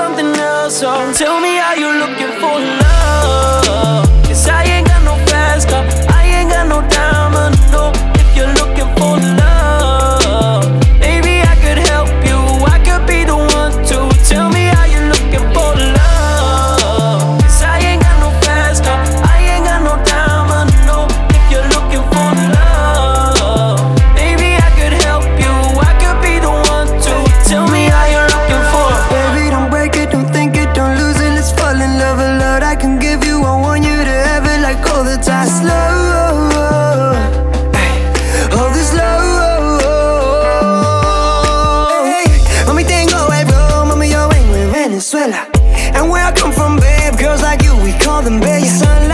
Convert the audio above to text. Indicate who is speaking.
Speaker 1: something else. So tell me how you looking for love. 'Cause I ain't got no fast car, I ain't got no diamond, no. If you're looking for love, maybe I could help you, I could be the one to. Tell me how you looking for love. 'Cause I ain't got no fast car, I ain't got no diamond, no. If you're looking for love, maybe I could help you, I could be the one to. Tell me how you're looking for.
Speaker 2: Baby, don't break it, don't think it, don't lose it. Let's fall in love, a lot I can give you. I want you to have it like all the time. Slow, all this love. Hey, mami, tengo el flow, mami, yo vengo de Venezuela. And where I come from, babe, girls like you, we call them bellas.